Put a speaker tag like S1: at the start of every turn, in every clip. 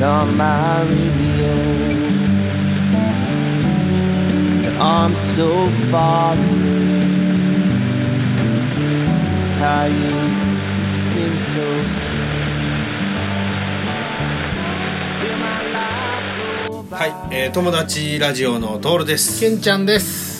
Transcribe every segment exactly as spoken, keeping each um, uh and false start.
S1: on my radio. I'm so far away. How you seem so feel my life go by.
S2: はい、えー、友達ラジオのトールです。
S3: けんちゃんです。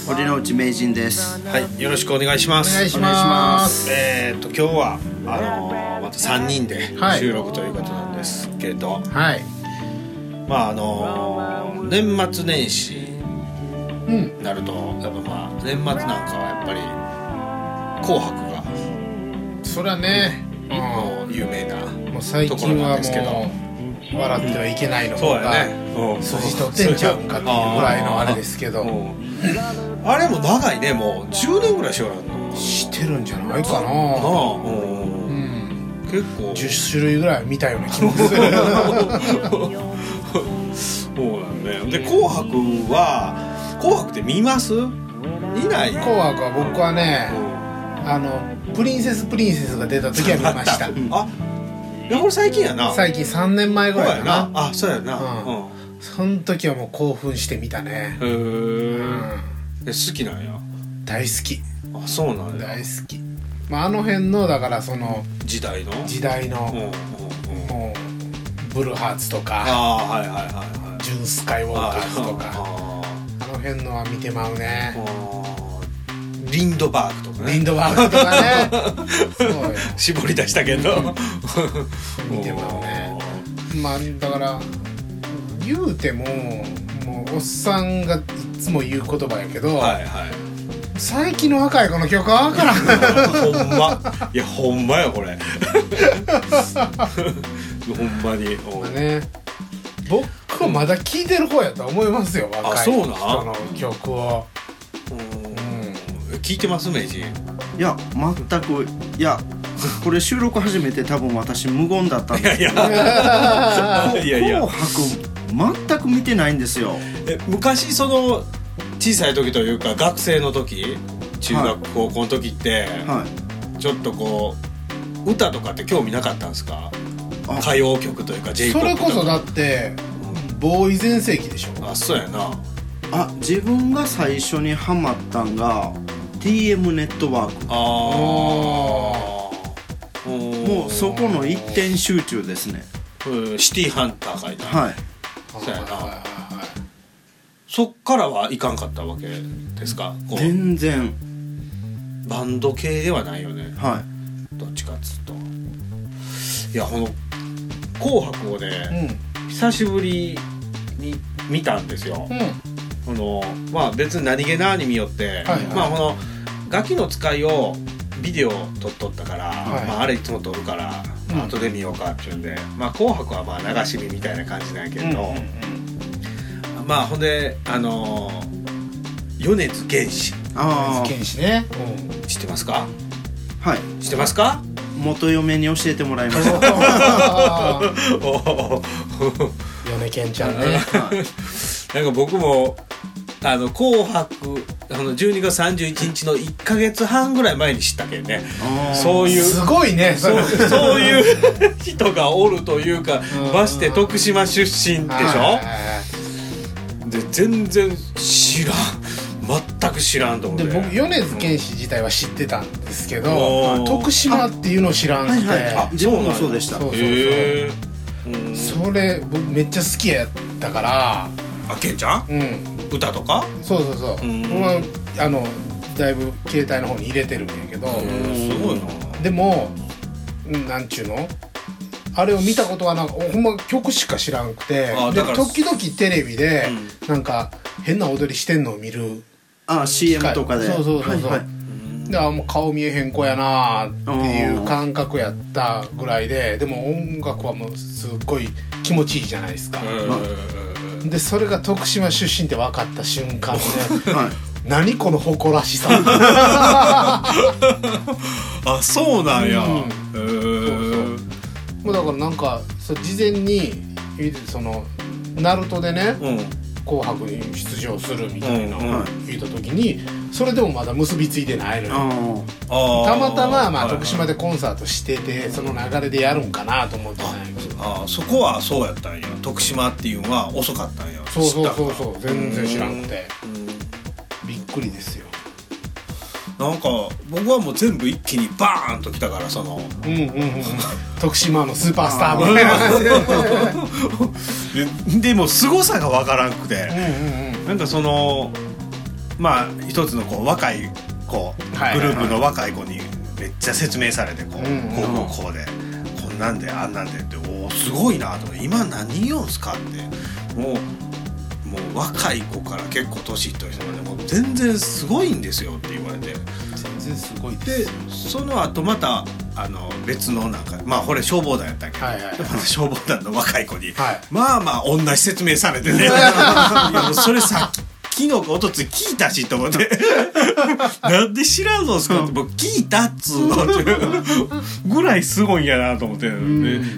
S4: 堀之内名人です。
S2: はい、よろしくお願いします。
S3: お願いします。
S2: えーと今日はあのー、またさんにんで収録ということなんですけど、
S3: はい、
S2: まああのー、年末年始になると、やっぱまあ年末なんかはやっぱり紅白が
S3: そりゃね、
S2: もう有名な
S3: もう最近はもう笑ってはいけないの方が筋取ってんちゃうんかっていうぐらいのあれですけど、
S2: あれも長いね、もうじゅうねんぐらいしようなの
S3: してるんじゃないかな。
S2: ああ、うん、結構
S3: じゅっしゅるいぐらい見たような気もする。
S2: そうなんね。で紅白は紅白って見ます？見ない？
S3: 紅白は僕はね、うん、あのプリンセスプリンセスが出た時は見ました。
S2: あ、いやこれ最近やな。
S3: 最近さんねんまえぐらいかな。
S2: あ、そうやな、
S3: うんうん、その時はもう興奮して見たね。
S2: へー、
S3: うん、
S2: え好きなんや。
S3: 大好き。
S2: あ、そうなんや。
S3: 大好き。まあ、あの辺のだからその
S2: 時代の
S3: 時代の、うんうんうん、もうブルーハーツとか、
S2: あ、はいはいはいはい、
S3: ジュンスカイウォーカーズとか、 あ, あの辺のは見てまうね。
S2: リンドバーグとかね。
S3: リンドバーグとかね。そうよ。
S2: 絞り出したけど、うん、
S3: 見てまうね。まあだから言うてももうおっさんがいつも言う言葉やけど、はいはい、最近の若い子の曲は分からん。
S2: ほんま、いやほんまやこれ。ほんまに。
S3: まあね、僕はまだ聴いてる方やと思いますよ、若い人の曲を。
S2: うん、聞いてます名人？
S4: いや全く、いやこれ収録始めて多分私無言だったんですけど、いやいやいや紅白全く見てないんですよ。
S2: え昔その小さい時というか学生の時、中学、はい、高校の時って、はい、ちょっとこう歌とかって興味なかったんですか？歌謡曲というか J-ポップ とか。
S3: それこそだってボーイ全盛期でしょ。
S2: あ、そうやな。
S4: あ、自分が最初にハマったんが ティーエム ネットワーク。ああ、もうそこの一点集中ですね。
S2: シティハンター書いてある。はい。そうやな。はいはいはい、そっからはいかんかったわけですか？
S4: 全然
S2: バンド系ではないよね。
S4: はい。
S2: どっちかっつうと。いや、この紅白をね、うん、久しぶりに見たんですよ。うん、このまあ別に何気なに見よって、はいはい、まあこのガキの使いをビデオ撮っとったから、はい、まああれいつも撮るから、うん、まあ、後で見ようかっていうんで、まあ紅白はまあ流し見みたいな感じなんやけど、うんうんうん、まあほんであのー、米津玄師。
S3: ああ、米津玄師ね、
S2: うん、知ってますか？
S4: はい、
S2: 知ってますか？
S4: 元嫁に教えてもらいました。
S3: 米健ちゃんね。
S2: なんか僕もあの紅白あのじゅうにがつさんじゅういちにちのいっかげつはんぐらい前に知ったけんね。そういう
S3: すごいね。
S2: そう、そういう人がおるというか、まして徳島出身でしょ。で全然知らん。全く知らんと思って。
S3: で僕米津玄師自体は知ってたんですけど、うん、徳島っていうのを知らんくて、はいはい、
S4: あ、自分もそうでした。
S3: そうそうそう、へー、それ僕めっちゃ好きやったから。
S2: あ、けんちゃん、うん、歌とか。
S3: そうそうそう、僕はあのだいぶ携帯の方に入れてるんやけど、
S2: すごいな。
S3: でもなんちゅうのあれを見たことはなんかほんま曲しか知らんくて、で時々テレビでなんか変な踊りしてんのを見る。
S4: あ、シーエム とかで。
S3: そうそうそうそう、はいはい、であもう顔見えへん子やなっていう感覚やったぐらいで、でも音楽はもうすっごい気持ちいいじゃないですか。でそれが徳島出身って分かった瞬間ね、はい、何この誇らしさ。
S2: あ、そうなんや。うん、
S3: そうそう、もうだからなんかそう事前にそのナルトでね、うん、紅白に出場するみたいなのを聞いた時に、 それでもまだ結びついてないのよ。たまたま、まあ、徳島でコンサートしててその流れでやるんかなと思ってない。
S2: ああ、そこはそうやったんや。徳島っていうのは遅かったんや。
S3: そうそうそうそう、全然知らんくてびっくりですよ。
S2: なんか僕はもう全部一気にバーンときたからその
S3: うんうんうん徳島のスーパースターみたいな感
S2: じででも凄さが分からんくて、うんうんうん、なんかそのまあ一つのこう若い子、はいはいはい、グループの若い子にめっちゃ説明されてこう、うんうん、こうこうこうでこんなんであんなんでっておおすごいなと今何言うんすかってもうもう若い子から結構年いった人までもう全然すごいんですよって言われて
S3: 全然すごい
S2: でその後またあの別のなんかまあこれ消防団やったけど、はいはいはい、また消防団の若い子に、はい、まあまあ同じ説明されてねいやもうそれさ昨日かおとつい聞いたしと思ってなんで知らんのすかって僕聞いたっつうのぐらいすごいんやなと思って、うん、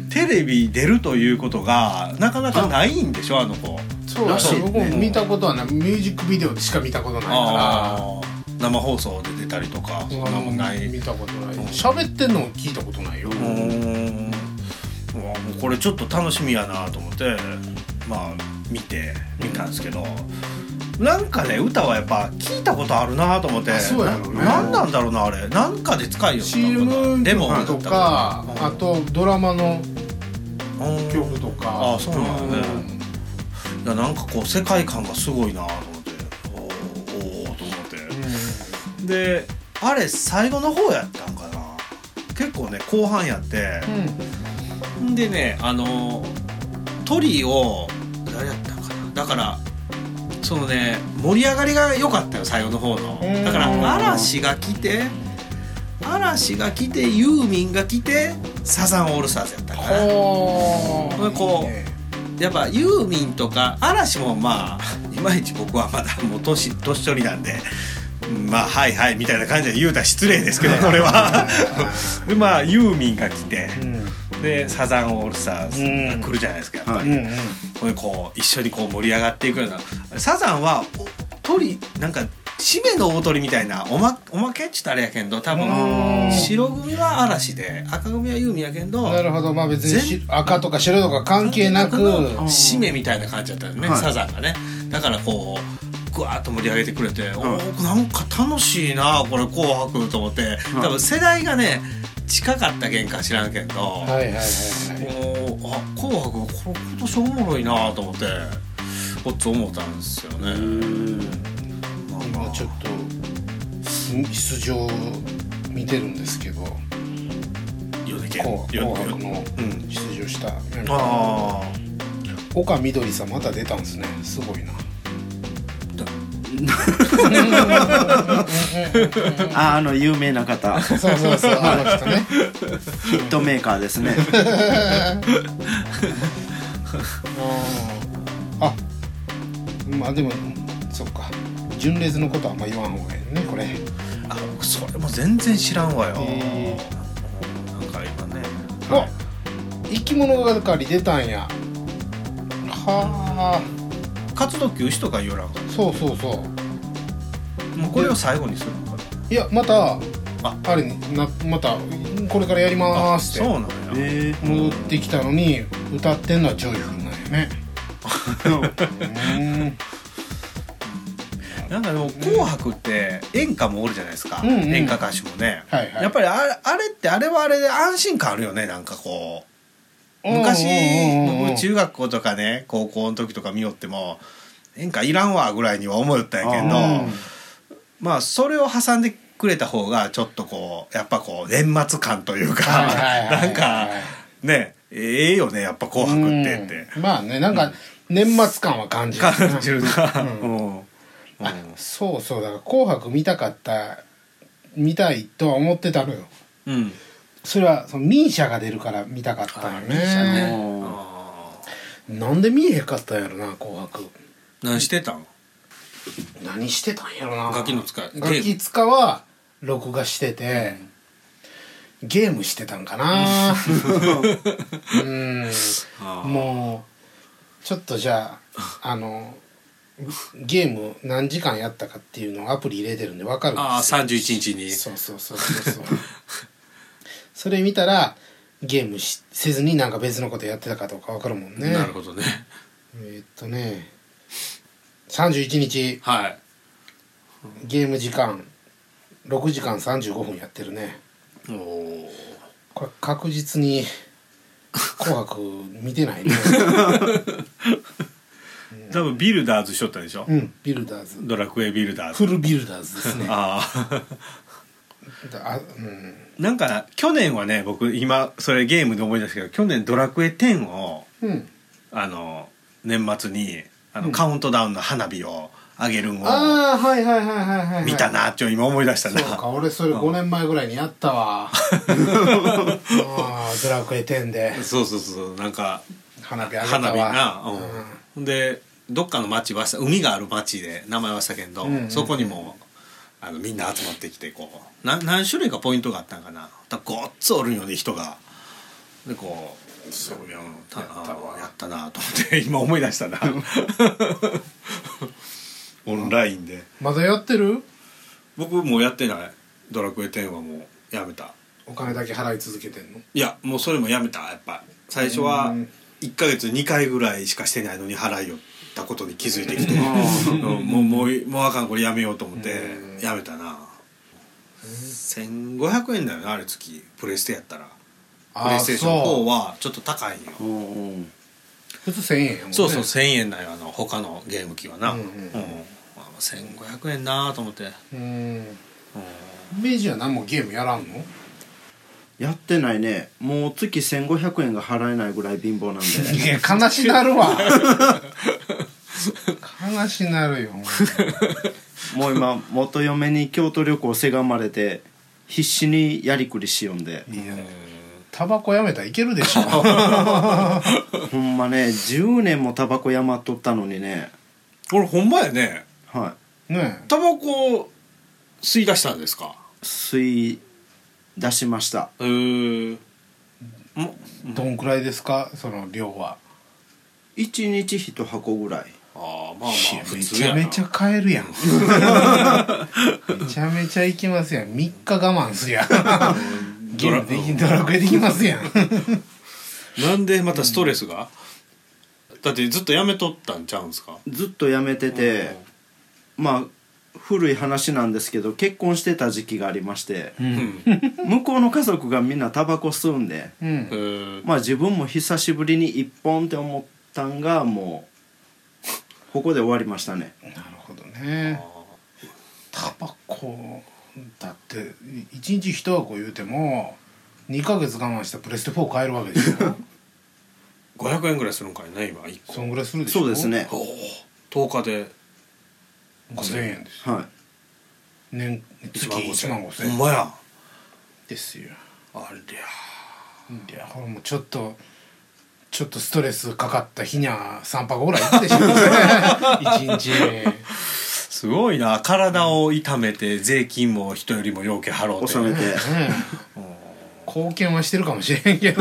S2: テレビ出るということがなかなかないんでしょあの子。
S3: そうらしい、ね、僕も見たことはない。ミュージックビデオでしか見たことないから
S2: 生放送で出たりとかそんなもんない。
S3: 見たことない。喋ってんのも聞いたことないよ。うーん
S2: もうこれちょっと楽しみやなと思ってまあ見て見たんですけどなんかね歌はやっぱ聞いたことあるなと思って。
S3: そうやろね。
S2: 何なんだろうなあれなんかで使いよ
S3: シーエム
S2: でも
S3: とかあとドラマの曲とか。
S2: ああそうなんだね。いやなんかこう世界観がすごいなと思っておおと思って、うん、であれ最後の方やったんかな結構ね後半やって、うん、でねあのトリを誰やったんかなだからそのね盛り上がりが良かったよ最後の方の。だから嵐が来て嵐が来てユーミンが来てサザンオールスターズやったかな。こうやっぱユーミンとか嵐もまあいまいち僕はまだもう年年寄りなんでまあはいはいみたいな感じで言うたら失礼ですけどこれはでまあユーミンが来て、うん、でサザンオールスターズが来るじゃないですかやっぱり、うんうん、こう一緒にこう盛り上がっていくようなサザンは鳥なんか締めの大鳥みたいなおま、おまけっちゅったらあれやけんど多分白組は嵐で赤組はユーミンやけんど
S3: なるほどまあ別に赤とか白とか関係なく
S2: 締めみたいな感じだったよね、はい、サザンがねだからこうぐわーっと盛り上げてくれて、はい、おなんか楽しいなこれ紅白と思って、はい、多分世代がね近かったけんか知らんけどはいはいはいはいあ紅白これ今年おもろいなと思ってこっち思ったんですよね。
S3: 今ちょっと出場見てるんですけど紅白の出場したメンバー岡みどりさんまた出たんですねすごいな
S4: あ, あの有名な方
S3: そうそうそうあの人ね
S4: ヒットメーカーですね
S3: あまあでもそっか純烈のことはあんま言わん方がいいねこれ。
S2: あそれも全然知らんわよ。えー、なんか今ね
S3: あ、はい、生き物係出たんやはあ
S2: 活動休止とか言わらんか
S3: そうそうそう
S2: もうこれを最後にするのかない
S3: やまた あ, あれになまたこれからやりまーすって
S2: そうなんや、
S3: えー、戻ってきたのに歌ってんのはジョイフルなんやねうん
S2: なんかでも紅白って演歌もおるじゃないですか、うんうん、演歌歌手もね、はいはい、やっぱりあ れ, あれってあれはあれで安心感あるよねなんかこう昔僕中学校とかね高校の時とか見よっても演歌いらんわぐらいには思ったんやけどまあそれを挟んでくれた方がちょっとこうやっぱこう年末感というかなんかねええよねやっぱ紅白ってって、
S3: うん、まあねなんか年末感は感じるな
S2: 感じるな、うん
S3: うんあそうそうだから紅白見たかった見たいとは思ってたのよ、うん、それはそのミーシャが出るから見たかったのよね、ねなんで見えへんかったんやろな紅白
S2: 何してたん
S3: 何してたんやろな
S2: ガキの使い
S3: ガキ使は録画してて、うん、ゲームしてたんかなうんもうちょっとじゃああのゲーム何時間やったかっていうのをアプリ入れてるんで分かるんですよ。
S2: ああさんじゅういちにちに
S3: そうそうそうそうそうそれ見たらゲームしせずになんか別のことやってたかどうか分かるもんね。
S2: なるほどね。
S3: えー、っとねさんじゅういちにち、
S2: はい、
S3: ゲーム時間ろくじかんさんじゅうごふんやってるね。
S2: おお、
S3: これ確実に紅白見てないね
S2: 多分ビルダーズしとったでしょ。
S3: うん、ビルダーズ、
S2: ドラクエビルダーズ、
S3: フルビルダーズですね
S2: あ
S3: あ、うん、
S2: なんか去年はね、僕今それゲームで思い出したけど、去年ドラクエテンを、
S3: うん、
S2: あの年末にあの、
S3: うん、
S2: カウントダウンの花火をあげるんを
S3: ああはいはいはいはいはい、はい、
S2: 見たなっちょ今思い出したな。
S3: そうか、俺それごねんまえぐらいにやったわあドラクエテンで
S2: そうそうそう、なんか
S3: 花火あげたわ。
S2: 花火な、うん、
S3: うん、
S2: でどっかの町は海がある町で名前はしたけど、うんうんうん、そこにもあのみんな集まってきてこうな何種類かポイントがあったんかな。だごっつおるんよね人が。でこうそうやったやったわやったなと思って今思い出したなオンラインで。
S3: まだやってる？
S2: 僕もうやってない。ドラクエテンはもうやめた。
S3: お金だけ払い続けてんの？
S2: いやもうそれもやめた。やっぱ最初はいっかげつにかいぐらいしかしてないのに払いよったことに気づいてきてもうもうもうあかんこれやめようと思ってやめたな。せんごひゃくえんだよなあれ月。プレステやったらプレイステーションフォーはちょっと高いんよ。
S3: 普通せんえんやもんね。
S2: そうそうせんえんなんよあの他のゲーム機はな、うんうんうん、せんごひゃくえんなと思って。うん、
S3: 明治は何もゲームやらんの？
S4: やってないね。もう月せんごひゃくえんが払えないぐらい貧乏なんで
S3: いや悲しなるわ悲しなるよ
S4: もう今元嫁に京都旅行せがまれて必死にやりくりしよんで。
S3: いやタバコやめたらいけるでしょ
S4: ほんまねじゅうねんもタバコやまっとったのにね。
S2: 俺ほんまやね。
S4: はい
S3: ね
S2: タバコ吸い出したんですか？
S4: 吸い出しました。
S2: へー。
S3: どんくらいですかその量は？
S4: いちにちいち箱ぐらい。
S2: ああまあまあ
S3: 普通やな。めちゃめちゃ買えるやんめちゃめちゃいきますやん。みっか我慢すりゃゲームできドラクエできますやん
S2: なんでまたストレスが、うん、だってずっとやめとったんちゃうんすか？
S4: ずっとやめてて、うん、まあ古い話なんですけど結婚してた時期がありまして、うん、向こうの家族がみんなタバコ吸うんで、うん、まあ自分も久しぶりに一本って思ったんがもうここで終わりましたね。
S3: なるほどね。タバコだっていちにちいち箱言うてもにかげつ我慢したプレステフォー買えるわけでしょ
S2: ごひゃくえんぐらいするんかいね今いっこ。
S3: そんぐらいするでしょ。
S4: そうですね。
S2: とおかで
S3: ごせんえんですよ。はい。年月いちまんごせんえん。
S2: ほんまや
S3: ですよ。
S2: あり
S3: ゃいやこれもうちょっとちょっとストレスかかった日にはさん箱ぐらいいってしまうねいちにち
S2: すごいな。体を痛めて税金も人よりもようけ払うて
S4: 納めて、ね
S3: うん、貢献はしてるかもしれんけど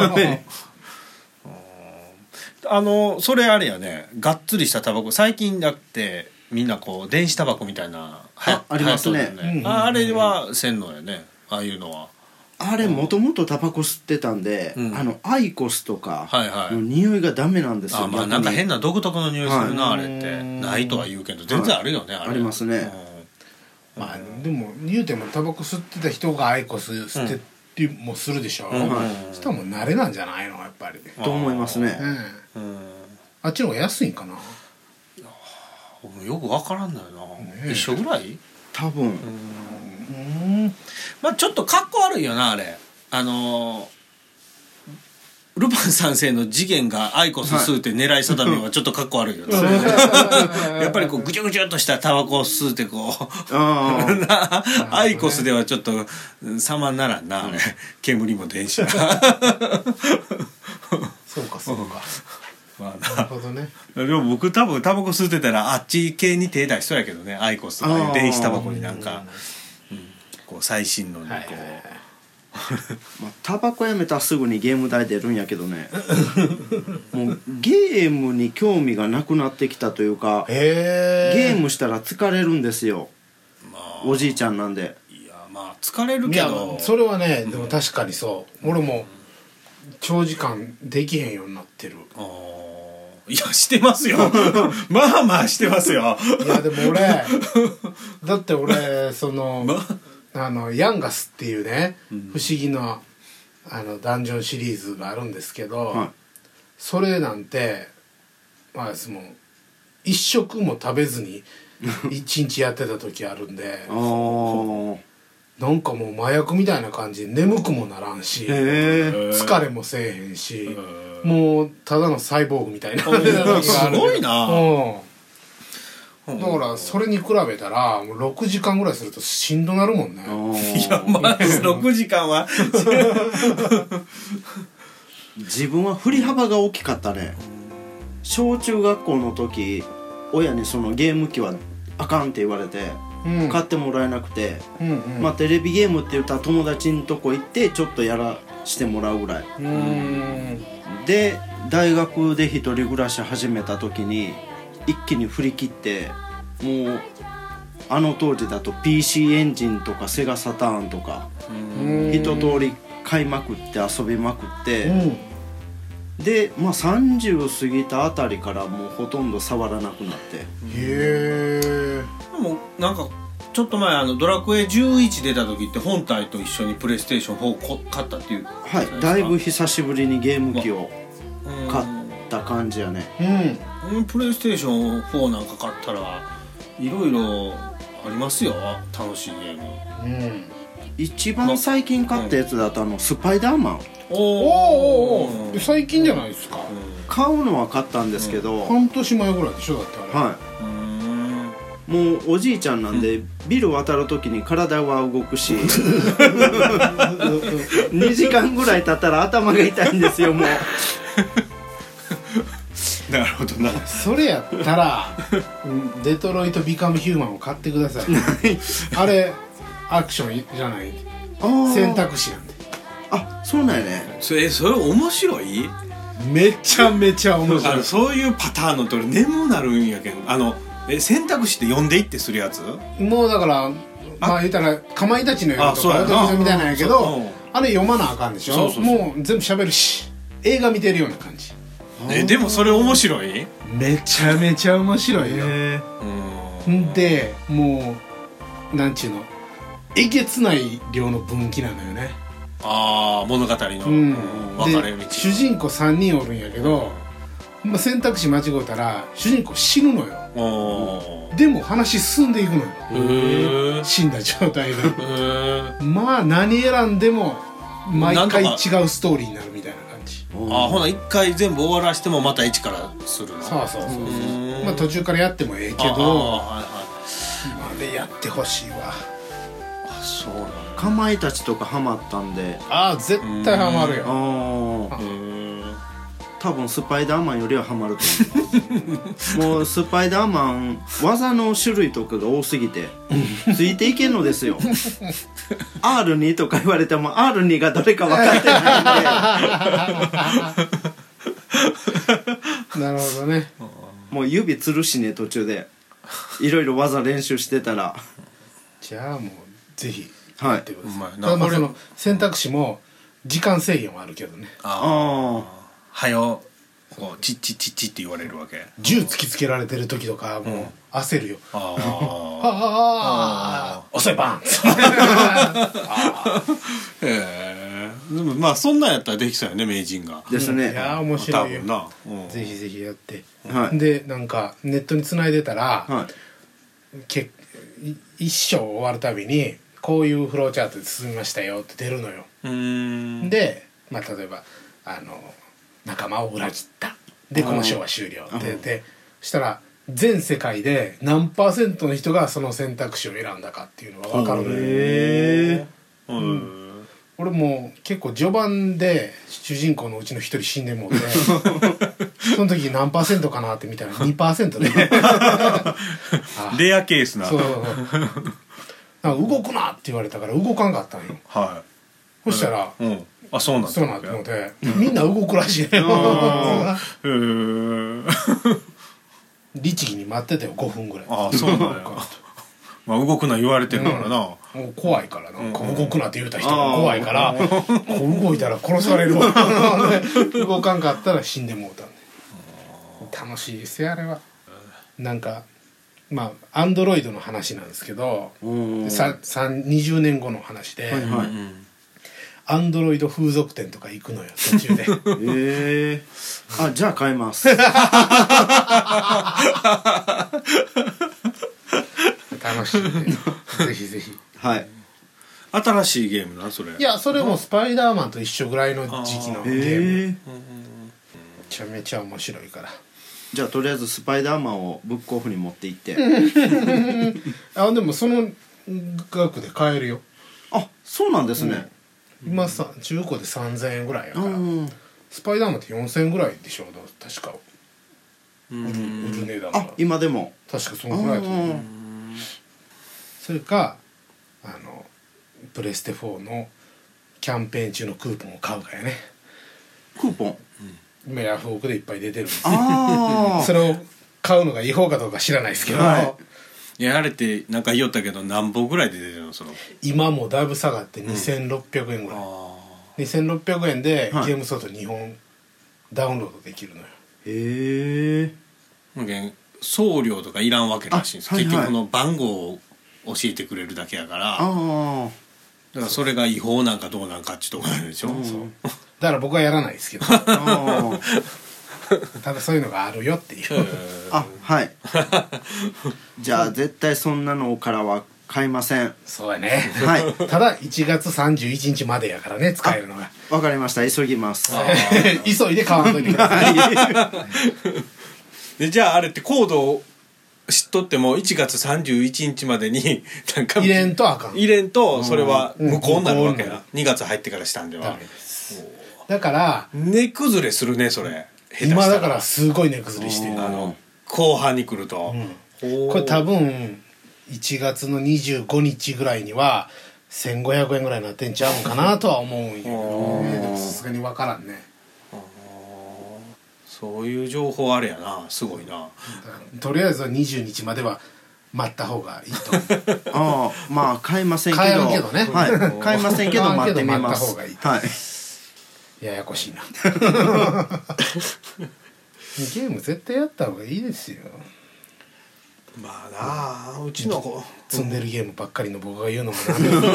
S2: あのそれあれやねがっつりしたタバコ最近だってみんなこう電子タバコみたいな
S4: あありますね。
S2: ね、うん、あ, あれはせんのやね。ああいうのは
S4: あれもともとタバコ吸ってたんで、うん、あのアイコスとかの匂いがダメなんですよ。
S2: あ、まあ、なんか変な独特の匂いするな、はい、あれってないとは言うけど全然あるよね、はい、あれ
S4: ありますね、
S3: うん、まあでも言うてもタバコ吸ってた人がアイコス吸ってりもするでしょ、うんはい、そしたらもう慣れなんじゃないのやっぱり
S4: と思いますね、
S3: うん、あっちの方が安いんかな。
S2: よく分からんのよな、ね、一緒ぐらい
S4: 多分。うん
S2: うんまあちょっとかっこ悪いよなあれ。あのー、ルパン三世の次元がアイコス吸うて狙い定めはちょっとかっこ悪いよな、はい、やっぱりこうぐちゅぐちゅっとしたタバコを吸うてこうアイコスではちょっと様にならんなあれ。煙も出んしな
S3: そうかそうか
S2: まあ、
S3: なるほどね。
S2: でも僕多分タバコ吸ってたらあっち系に手出しそうやけどね。アイコスとか電子タバコになんか、うん、こう最新のにこう、はいはいはい、
S4: まあタバコやめたらすぐにゲーム代出るんやけどねもうゲームに興味がなくなってきたというか、
S3: へ
S4: ゲームしたら疲れるんですよ、まあ、おじいちゃんなんで。
S2: いやまあ疲れるけど、
S3: いやそれはねでも確かにそう、俺も長時間できへんようになってる。
S2: あいやしてますよまあまあしてますよ
S3: いやでも俺だって俺その、まあのヤンガスっていうね、うん、不思議なあのダンジョンシリーズがあるんですけど、はい、それなんてまあその一食も食べずに一日やってた時あるんでなんかもう麻薬みたいな感じで眠くもならんし疲れもせえへんしもうただのサイボーグみたいな
S2: すごいな、
S3: うん、だからそれに比べたらもうろくじかんぐらいするとしんどなるもんね。
S2: いやまずろくじかんは
S4: 自分は振り幅が大きかったね。小中学校の時親にそのゲーム機はあかんって言われて、うん、買ってもらえなくて、うんうん、まあテレビゲームって言ったら友達んとこ行ってちょっとやらしてもらうぐらい。うーんで大学で一人暮らし始めた時に一気に振り切ってもうあの当時だと ピーシー エンジンとかセガサターンとか一通り買いまくって遊びまくって、うん、で、まあ、さんじゅう過ぎたあたりからもうほとんど触らなくなって。
S3: へー。
S2: でもなんかちょっと前あのドラクエじゅういち出た時って本体と一緒にプレイステーションフォー買ったっていう。
S4: はい、だいぶ久しぶりにゲーム機を買った感じやね。
S2: うん、プレイステーションフォーなんか買ったらいろいろありますよ、楽しいゲーム。うん、
S4: 一番最近買ったやつだとあのスパイダーマン。
S3: おーおーおー、最近じゃないですか。うん、
S4: 買うのは買ったんですけど、
S3: うん、半年前ぐらいでしょだってあれ。はい。
S4: もうおじいちゃんなんで、うん、ビル渡る時に体は動くしにじかんぐらい経ったら頭が痛いんですよもう
S2: なるほどな。
S3: それやったらデトロイトビカムヒューマンを買ってくださいあれアクションじゃない、選択肢なんで。
S4: あ、そうなんやね。
S2: それそれ面白い。
S3: めちゃめちゃ面白い。
S2: あのそういうパターンのと俺眠なるんやけど、あのえ選択肢って読んでいってするやつ。
S3: もうだからまあ言ったらかまいたちのようとかみたいなんやけど、あれ読まなあかんでしょ。そうそうそう、もう全部喋るし映画見てるような感じ。
S2: えでもそれ面白い。
S3: めちゃめちゃ面白いよ。んでもうなんちゅうのえげつない量の分岐なのよね。
S2: ああ物語の、うん、分かれ道。
S3: で主人公さんにんおるんやけど、まあ、選択肢間違うたら主人公死ぬのよ。でも話進んでいくのよ、死んだ状態でまあ何選んでも毎回違うストーリーになるみたいな感じ。
S2: ああほな一回全部終わらしてもまた一からするの。
S3: そうそうそうそう。まあ途中からやってもええけど、あ、はいはい、までやってほしいわ。
S2: あ、そうなんだ。
S4: かまいたちとかハマったんで。
S3: ああ絶対ハマるよ。
S4: ああ多分スパイダーマンよりはハマると思うもうスパイダーマン技の種類とかが多すぎてついていけんのですよアールツー とか言われても アールツー がどれか分かってないん
S3: でなるほどね。
S4: もう指つるしね途中でいろいろ技練習してたら
S3: じゃあもうぜひ
S4: や
S3: ってください。はい、ただまあその選択肢も時間制限はあるけどね。
S2: ああはよこうチッチッチッチッって言われるわけ。
S3: 銃突きつけられてる時とかもう焦るよ。ああ遅いバン
S2: へえ。でもまあそんなんやったらできそうやね名人が。
S4: ですね。
S3: いや面白いよ。
S2: な、
S3: うん、ぜひぜひやって、はい、でなんかネットに繋いでたら、はい、け一生終わるたびにこういうフローチャートで進みましたよって出るのよ。うーんでまあ例えばあの仲間を裏切ったでこの章は終了ででしたら全世界で何パーセントの人がその選択肢を選んだかっていうのが分かるのよ。へー、うん、俺も結構序盤で主人公のうちの一人死んでもうてその時何パーセントかなって見たら にパーセント で
S2: レアケースな。
S3: そうなんか動くなって言われたから動かんかったんよ。はそしたら、
S2: うん、あ、そうなんだ。
S3: そうなってのでみんな動くらしいね。へ
S2: ー
S3: 律儀に待ってたよごふんぐらい。
S2: ああ、そうなんや。まあ動くな言われてるからな、うん、も
S3: う怖いからな、うん、動くなって言うた人が怖いから、こう動いたら殺されるわ動かんかったら死んでもうたんで。楽しいですよあれは。なんかまあアンドロイドの話なんですけど、さにじゅうねんごの話で、はいはい、アンドロイド風俗店とか行くのよ途中で。
S4: えー、あ、じゃあ買います。
S3: 楽しいんでぜひぜひ。
S4: はい。
S2: 新しいゲームなそれ。
S3: いやそれもスパイダーマンと一緒ぐらいの時期のゲーム。めちゃめちゃ面白いから。
S4: じゃあとりあえずスパイダーマンをブックオフに持って行って。
S3: あ、でもその額で買えるよ。
S4: あ、そうなんですね。
S3: うん、今さ中古でさんぜんえんぐらいやから、うん、スパイダーマンってよんせんえんぐらいでしょ確か。売る、売る値段が。
S4: あ、今でも
S3: 確かそのぐらいだと思う。それかあのプレステフォーのキャンペーン中のクーポンを買うかやね。
S4: クーポン、
S3: 今ヤフオクでいっぱい出てるんです。あそれを買うのが違法かどうか知らないですけど、はい、
S2: いやあれってなんか言おったけど何本ぐらいで出てるのその。
S3: 今もだいぶ下がってにせんろっぴゃくえんぐらい、うん、にせんろっぴゃくえんでゲームソフトにほんダウンロードできるのよ。
S4: へ
S2: え。送料とかいらんわけらしいんです、はいはい、結局この番号を教えてくれるだけやから、あだからそれが違法なんかどうなんかっていうところあるでしょ。そう
S3: だから僕はやらないですけどただそういうのがあるよっていう
S4: あ、はいじゃあ絶対そんなのからは買いません。
S3: そうやね、はい、ただいちがつさんじゅういちにちまでやからね使えるのが。
S4: わかりました、急ぎます
S3: 急いで買わんといてください
S2: でじゃああれってコードを知っとってもいちがつさんじゅういちにちまでになんか
S3: 入れんとあかん。
S2: 入れんとそれは無効になるわけや、うん、にがつ入ってからしたんではダメです。
S3: だから
S2: 値崩れするねそれ。
S3: 今だからすごい値崩れしてる。
S2: あの後半に来ると、
S3: うん、これ多分いちがつのにじゅうごにちぐらいにはせんごひゃくえんぐらいになってんちゃうんかなとは思うんやけどね。さすがに分からんね。
S2: そういう情報あれやな、すごいな。
S3: とりあえずはにじゅうにちまでは待った方がいいと思う。
S4: ああ、まあ買いませんけど。
S3: 買えるけどね。
S4: はい、買いませんけど待ってみます。
S3: 待った方がいい。
S4: はい。
S3: ややこしいな。ゲーム絶対やった方がいいですよ。
S2: まあなあ、うちの子
S3: 積んでるゲームばっかりの僕が言うのも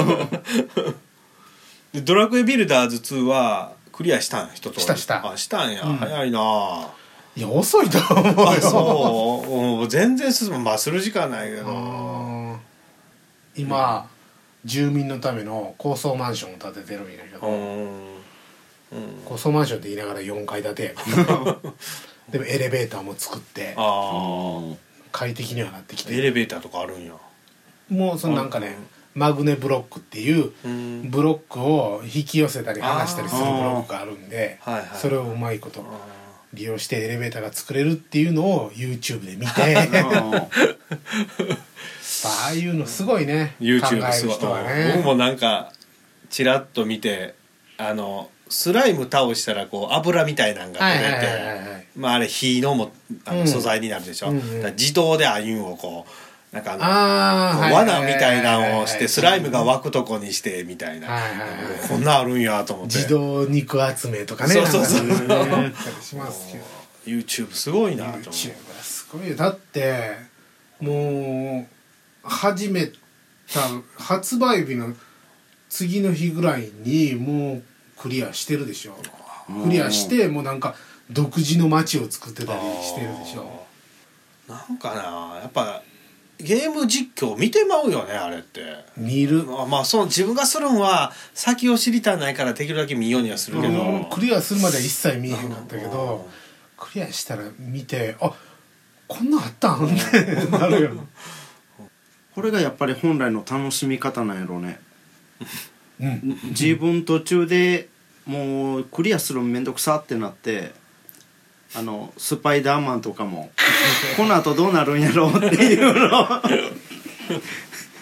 S2: なんドラクエビルダーズツーはクリアしたん人と。
S3: したした
S2: あしたんや、うん、早いな。
S3: いや遅いと思うよ。
S2: あそう、全然進む、まあする時間ないけど。
S3: 今、うん、住民のための高層マンションを建ててるんやけど、うん、高層マンションって言いながらよんかい建てやけどでもエレベーターも作ってあ快適にはなってきて。
S2: エレベーターとかあるんや。
S3: もうそのなんかね、マグネブロックっていうブロックを引き寄せたり離したりするブロックがあるんで、はいはい、それをうまいこと利用してエレベーターが作れるっていうのを YouTube で見てああいうのすごいね
S2: YouTube
S3: 考える人はね。
S2: 僕もなんかチラッと見て、あのスライム倒したらこう油みたいなのが出て、まああれ火のもあの素材になるでしょ、うんうんうん、だから自動であゆんをこうなんかあの罠みたいなのをしてスライムが湧くとこにしてみたいな、こんなあるんやと思って。
S3: 自動肉集めとかね。
S2: そうそうそう、
S3: なんかね、しますけど
S2: YouTube すごいなと思う。
S3: YouTube はすごいよ。だってもう始めた発売日の次の日ぐらいにもうクリアしてるでしょ。クリアしてもうなんか独自の街を作ってたりしてるでしょ。
S2: なんかな、やっぱゲーム実況見てまうよねあれって。
S3: 見る。
S2: まあ、まあそう自分がするんは先を知りたないからできるだけ見ようにはするけど、うん、
S3: クリアするまでは一切見えへんかったけど、クリアしたら見て、あこんなんあったんってなるよ。
S4: これがやっぱり本来の楽しみ方なんやろうね。うん、自分途中でもうクリアするのめんどくさってなって、あのスパイダーマンとかもこの後どうなるんやろうっていうのを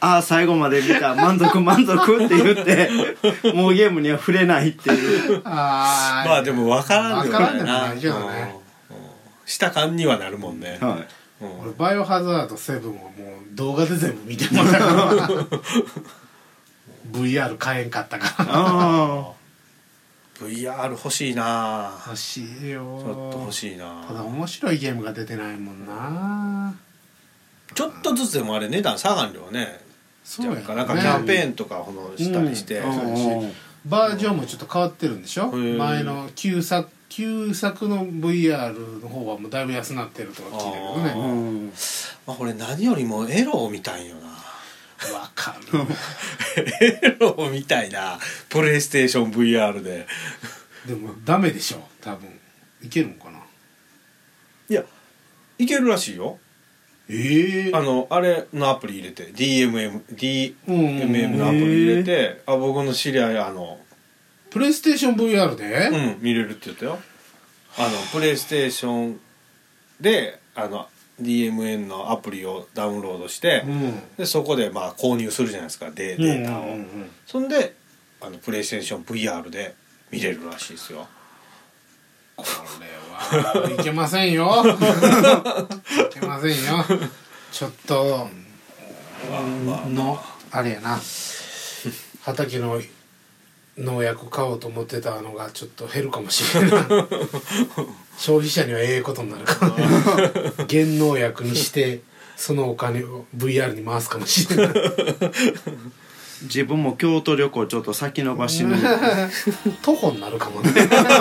S4: ああ最後まで見た満足満足って言ってもうゲームには触れないっていう。
S2: あまあでも分からんでもないな。
S3: ないけどね。
S2: した感にはなるもんね。
S4: はい。
S3: うん、俺バイオハザードセブンはもう動画で全部見てもらうから。ブイアール 買えんかったから。あ
S2: ブイアール 欲しいな。
S3: 欲しいよ。
S2: ちょっと欲しいな。
S3: ただ面白いゲームが出てないもんな。
S2: ちょっとずつでもあれ値段下がるよね。そうやね。なんかキャンペーンとかほどしたりして、
S3: うん、バージョンもちょっと変わってるんでしょ。前の旧作旧作の ブイアール の方はもうだいぶ安なってるとか聞いたけどね。うん、
S2: まあこれ何よりもエロを見たいよな。
S3: わかる。
S2: エロを見たいな。プレイステーション ブイアール で。
S3: でもダメでしょ多分。いけるのかな。
S2: いやいけるらしいよ。
S3: ええー、
S2: あのあれのアプリ入れて ディーエムエム ディーエムエム のアプリ入れて、あ僕の知り合いあの
S3: プレイステーション ブイアール で
S2: うん見れるって言ったよ。あのプレイステーションであの ディーエムエム のアプリをダウンロードして、うん、でそこでまあ購入するじゃないですかデータを、うんうんうんうん、そんであのプレイステーション ブイアール で見れるらしいですよ。
S3: これはいけませんよいけませんよ。ちょっと、まあまあ、のあれやな畑の農薬買おうと思ってたのがちょっと減るかもしれない消費者にはええことになるかもね原農薬にしてそのお金を ブイアール に回すかもしれない
S4: 自分も京都旅行ちょっと先延ばしに
S3: 徒歩になるかもね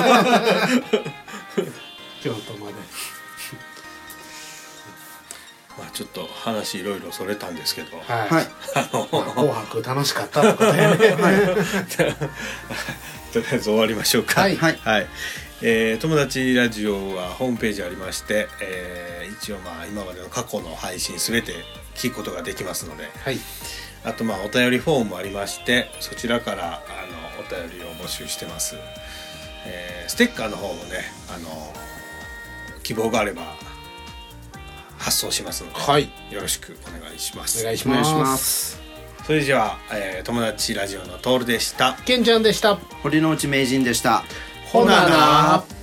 S3: 京都まで
S2: まあちょっと話いろいろそれたんですけど、
S3: はい、あの、まあ、紅白楽しかったってことでね、はい、
S2: とりあえず終わりましょうか。
S3: はい、
S2: はい、えー、友達ラジオはホームページありまして、えー、一応まあ今までの過去の配信すべて聞くことができますので、
S3: はい、
S2: あとまあお便りフォームもありましてそちらからあのお便りを募集してます、えー、ステッカーの方もねあの希望があれば発送しますので、
S3: はい、
S2: よろしくお願いします。
S3: お願いします。
S2: それじゃあ、えー、友達ラジオのトールでした。
S3: ケンちゃんでした。
S4: 堀之内名人でした。
S3: ほなな。